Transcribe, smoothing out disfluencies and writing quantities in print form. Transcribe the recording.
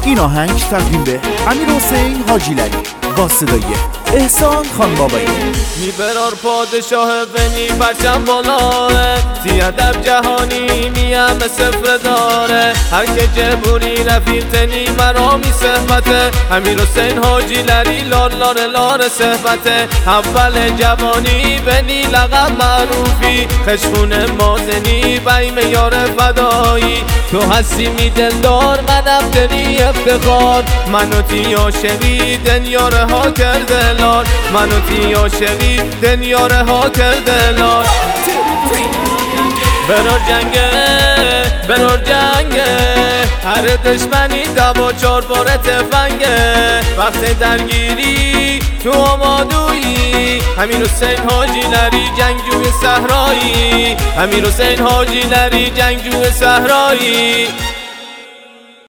این آهنگ تقدیم به امیرحسین حاجیلری با صدای احسان خانبابایی. میبرار پادشاه بنی پرچم بالاره، سی ادب جهانی میم صفر داره. هر که جبوری رفیق تنی مرامی صحبته، امیرحسین حاجیلری لار لار لار صحبته. اول جوانی بنی لقب معروفی، خشخون مازنی بیم یار فدایی. تو هستی می دلدار منم دنی افتخار، منو تی عاشقی دنیاره ها کرده لار، منو تی عاشقی دنیاره ها کرده لار. برار جنگه برار جنگه، هر دشمنی دوا چار باره تفنگه. وقت درگیری تو آمادویی، امیرحسین حاجیلری جنگجوی صحرایی، امیرحسین حاجیلری جنگجوی صحرایی.